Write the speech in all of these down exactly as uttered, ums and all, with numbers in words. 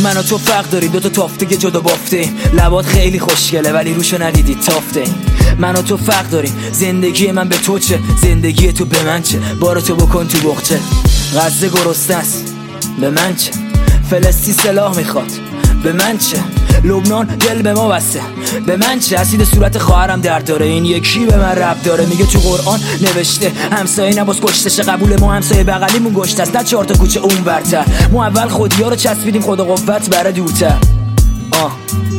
من و تو فرق داریم، دوتا تافته که جدا بافتیم. لبات خیلی خوشگله ولی روشو ندیدی تافته. من و تو فرق داریم، زندگی من به تو چه، زندگی تو به من چه. بارو تو بکن تو بخچه، غزه گرسنه است به من چه. فلسطین سلاح میخواد به من چه. لبنان دل به ما بسته به من چه. اسید صورت خواهرم درد داره، این یکی به من رب داره. میگه تو قرآن نوشته همسایه نباز کشتشه. قبول ما همسایه بغلیمون گشت است، نه چهار تا کوچه اون برتر. ما اول خودیا رو چسبیدیم، خدا قوت بره دورتر. آه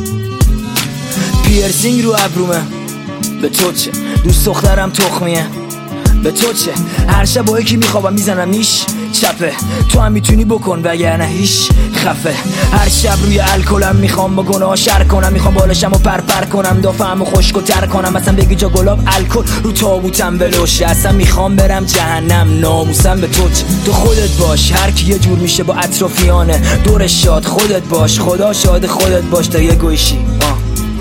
پیرسینگ رو ابرومه به تو چه. دوست دخترم تخمیه به تو چه. هر شب با یکی میخوابم میزنم نیش چپه. تو هم میتونی بکن وگرنه هیچ خفه. هر شب روی الکلم میخوام با گناه شر کنم. میخوام بالشم و پرپر کنم، دافعم و خشک و تر کنم. اصلا بگی جا گلاب الکل رو تابوتم بلوشه. اصلا میخوام برم جهنم، ناموسم به تو چه. تو خودت باش، هر کی یه جور میشه با اطرافیانه. دورش شاد خودت باش، خدا شاد خودت باش تا یه گوشی. آه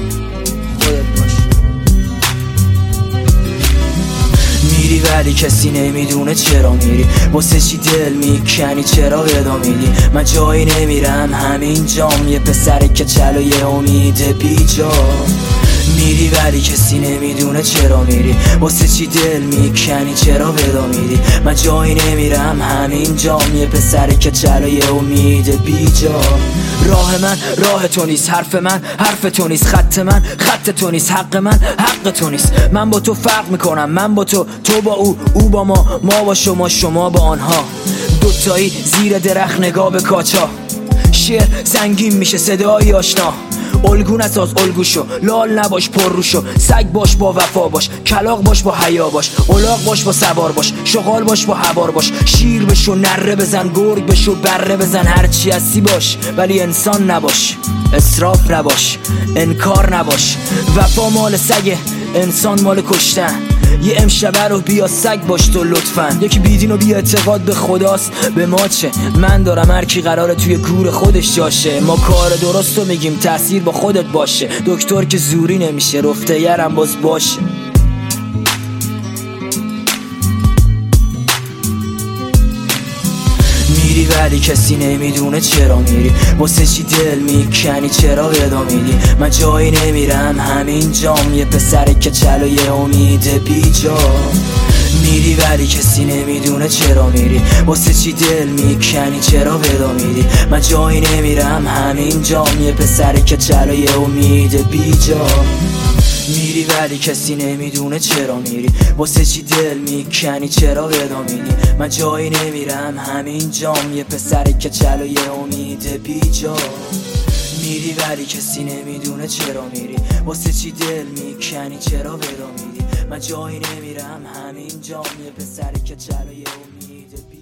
میری ولی کسی نمیدونه چرا میری. واسه چی دل میکنی، چرا ودا میدی. من جایی نمیرم همین جام، یه پسر که چلو یه امید بیجا. میری ولی کسی نمیدونه چرا میری. واسه چی دل میکنی، چرا ودا میدی. من جایی نمیرم همین جام، یه پسر که چلو یه امید بیجا. راه من راه تو نیست، حرف من حرف تو نیست، خط من خط تو نیست، حق من حق تو نیست. من با تو فرق میکنم، من با تو، تو با او، او با ما، ما با شما، شما با آنها. دوتایی زیر درخت نگاه به کاچا. شعر سنگین میشه صدایی آشنا. الگو نساز الگو شو، لال نباش پر رو شو. سگ باش با وفا باش، کلاغ باش با حیا باش. الاغ باش با سوار باش، شغال باش با حوار باش. شیر بشو نره بزن، گرگ بشو بره بزن. هرچی هستی باش ولی انسان نباش. اسراف نباش، انکار نباش. وفا مال سگه، انسان مال کشتن. یه امشبه رو بیا سگ باش تو لطفا. یکی بیدین و بی اعتقاد به خداست، به ما چه. من دارم هر کی قراره توی گور خودش جاشه. ما کار درست رو میگیم، تأثیر با خودت باشه. دکتر که زوری نمیشه، رفته یرم باز باشه. میری ولی کسی نمیدونه چرا میری. واسه چی دل میکنی، چرا ودا میدی. من جایی نمیرم همین جام، یه پسر که چلو یه امید بیجا. میری ولی کسی نمیدونه چرا میری. واسه چی دل میکنی، چرا ودا میدی. من جایی نمیرم همین جام، یه پسر که چلو یه امید بیجا. میری ولی کسی نمیدونه چرا میری. واسه چی دل میکنی، چرا ودا میدی. من جایی نمیرم همین جام، یه پسر که چلو یه امید بیجا. میری ولی کسی نمیدونه چرا میری. واسه چی دل میکنی، چرا ودا میدی. من جایی نمیرم همین جام، یه پسر که چلو یه امید بیجا.